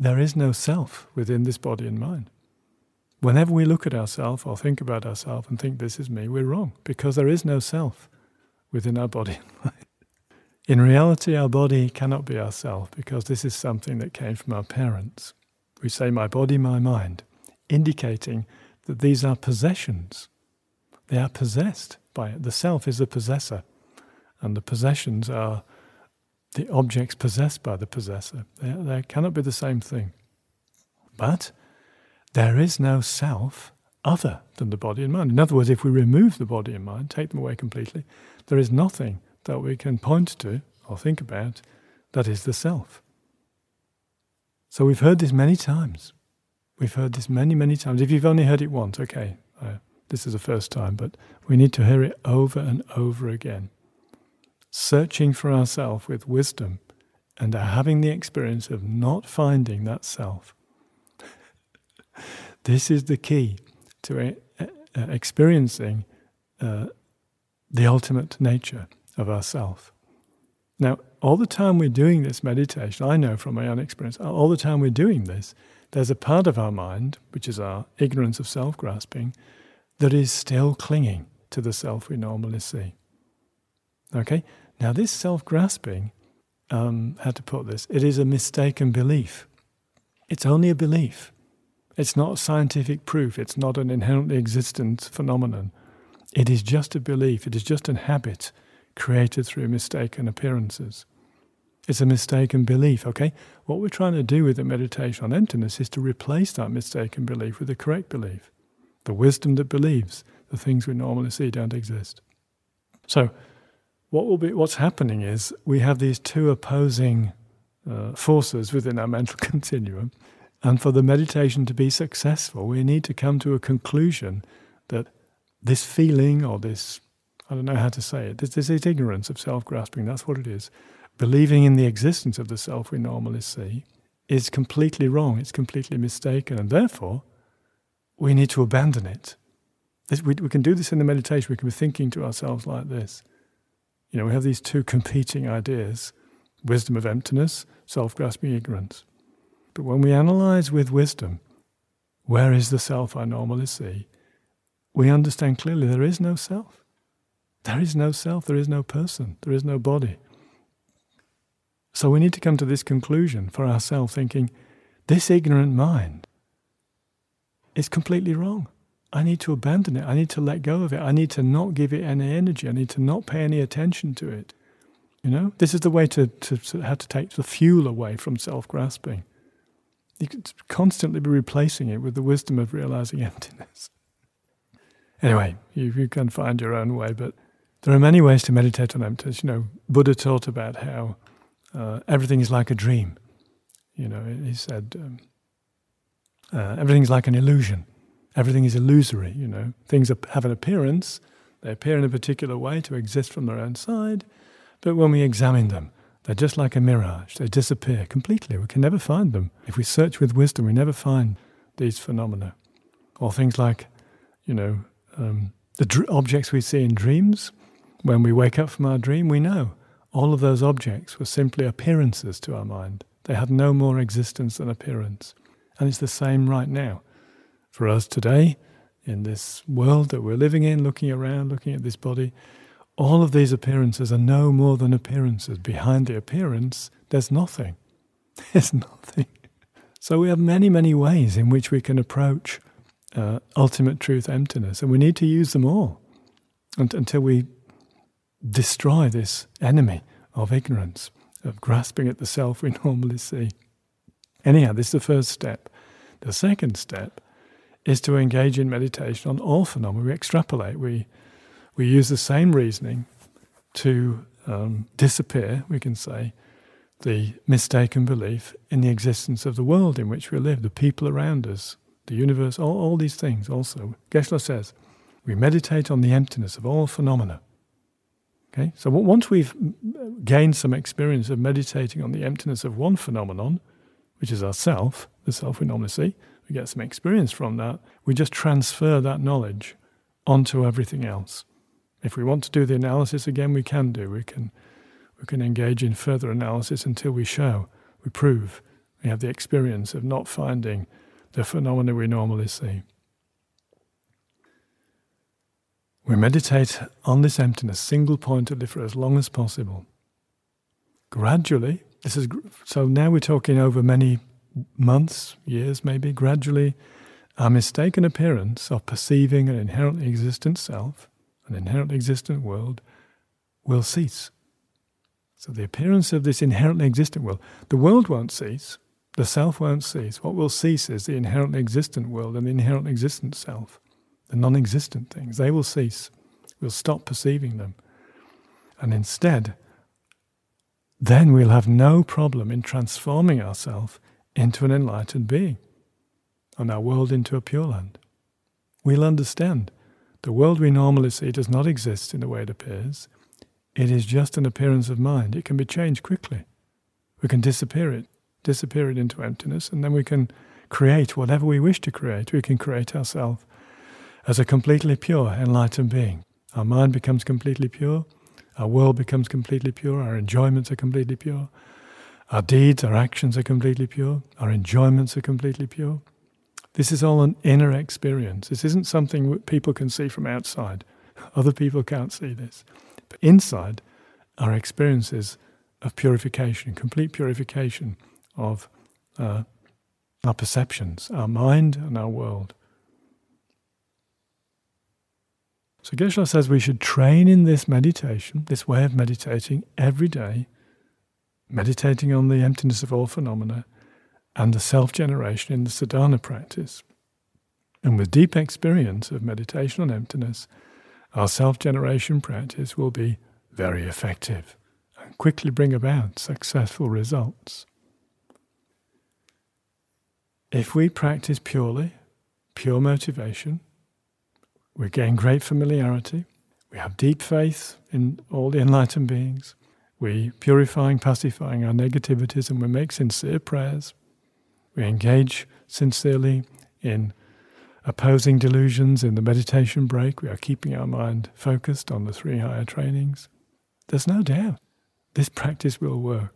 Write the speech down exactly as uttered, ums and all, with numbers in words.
there is no self within this body and mind. Whenever we look at ourselves or think about ourselves and think this is me, we're wrong, because there is no self within our body and mind. In reality, our body cannot be ourself, because this is something that came from our parents. We say my body, my mind, indicating that these are possessions. They are possessed by it. The self is the possessor, and the possessions are the objects possessed by the possessor. They, they cannot be the same thing. But there is no self other than the body and mind. In other words, if we remove the body and mind, take them away completely, there is nothing that we can point to or think about that is the self. So we've heard this many times. We've heard this many, many times. If you've only heard it once, okay, uh, this is the first time, but we need to hear it over and over again. Searching for ourselves with wisdom and having the experience of not finding that self. This is the key to uh, uh, experiencing uh, the ultimate nature of ourself. Now, all the time we're doing this meditation, I know from my own experience, all the time we're doing this, there's a part of our mind, which is our ignorance of self-grasping, that is still clinging to the self we normally see. Okay? Now this self-grasping, um, how to put this, it is a mistaken belief. It's only a belief. It's not scientific proof. It's not an inherently existent phenomenon. It is just a belief. It is just a habit created through mistaken appearances. It's a mistaken belief, okay? What we're trying to do with the meditation on emptiness is to replace that mistaken belief with the correct belief. The wisdom that believes the things we normally see don't exist. So, what will be, what's happening is we have these two opposing uh, forces within our mental continuum, and for the meditation to be successful, we need to come to a conclusion that this feeling or this, I don't know how to say it, this, this is ignorance of self-grasping, that's what it is. Believing in the existence of the self we normally see is completely wrong, it's completely mistaken, and therefore we need to abandon it. This, we, we can do this in the meditation, we can be thinking to ourselves like this. You know, we have these two competing ideas, wisdom of emptiness, self-grasping ignorance. But when we analyze with wisdom, where is the self I normally see, we understand clearly there is no self. There is no self, there is no person, there is no body. So we need to come to this conclusion for ourselves, thinking, this ignorant mind is completely wrong. I need to abandon it. I need to let go of it. I need to not give it any energy. I need to not pay any attention to it. You know, this is the way to, to, to how to take the fuel away from self-grasping. You could constantly be replacing it with the wisdom of realizing emptiness. Anyway, you, you can find your own way, but there are many ways to meditate on emptiness. You know, Buddha taught about how uh, everything is like a dream. You know, he said, um, uh, everything is like an illusion. Everything is illusory, you know. Things have an appearance, they appear in a particular way to exist from their own side, but when we examine them, they're just like a mirage. They disappear completely. We can never find them. If we search with wisdom, we never find these phenomena. Or things like, you know, um, the dr- objects we see in dreams. When we wake up from our dream, we know all of those objects were simply appearances to our mind. They had no more existence than appearance. And it's the same right now. For us today, in this world that we're living in, looking around, looking at this body, all of these appearances are no more than appearances. Behind the appearance, there's nothing. There's nothing. So we have many, many ways in which we can approach uh, ultimate truth emptiness, and we need to use them all and, until we destroy this enemy of ignorance, of grasping at the self we normally see. Anyhow, this is the first step. The second step is to engage in meditation on all phenomena. We extrapolate. We we use the same reasoning to um, disappear, we can say, the mistaken belief in the existence of the world in which we live, the people around us, the universe, all, all these things also. Geshe-la says, we meditate on the emptiness of all phenomena. Okay, so once we've gained some experience of meditating on the emptiness of one phenomenon, which is ourself, the self we normally see, we get some experience from that, we just transfer that knowledge onto everything else. If we want to do the analysis again, we can do. We can we can engage in further analysis until we show, we prove, We have the experience of not finding the phenomena we normally see. We meditate on this emptiness, single pointedly, for as long as possible. Gradually, this is so now we're talking over many months, years maybe, gradually our mistaken appearance of perceiving an inherently existent self, an inherently existent world, will cease. So the appearance of this inherently existent world, the world won't cease, the self won't cease. What will cease is the inherently existent world and the inherently existent self. The non-existent things, they will cease. We'll stop perceiving them. And instead, then we'll have no problem in transforming ourselves into an enlightened being and our world into a Pure Land. We'll understand the world we normally see does not exist in the way it appears. It is just an appearance of mind. It can be changed quickly. We can disappear it, disappear it into emptiness, and then we can create whatever we wish to create. We can create ourselves as a completely pure, enlightened being. Our mind becomes completely pure, our world becomes completely pure, our enjoyments are completely pure, our deeds, our actions are completely pure, our enjoyments are completely pure. This is all an inner experience. This isn't something that people can see from outside. Other people can't see this. But inside, our experiences of purification, complete purification of uh, our perceptions, our mind and our world. So Geshe-la says we should train in this meditation, this way of meditating every day, meditating on the emptiness of all phenomena and the self-generation in the sadhana practice. And with deep experience of meditation on emptiness, our self-generation practice will be very effective and quickly bring about successful results. If we practice purely, pure motivation, we gain great familiarity, we have deep faith in all the enlightened beings, we purifying, pacifying our negativities, and we make sincere prayers, we engage sincerely in opposing delusions in the meditation break, we are keeping our mind focused on the three higher trainings. There's no doubt this practice will work.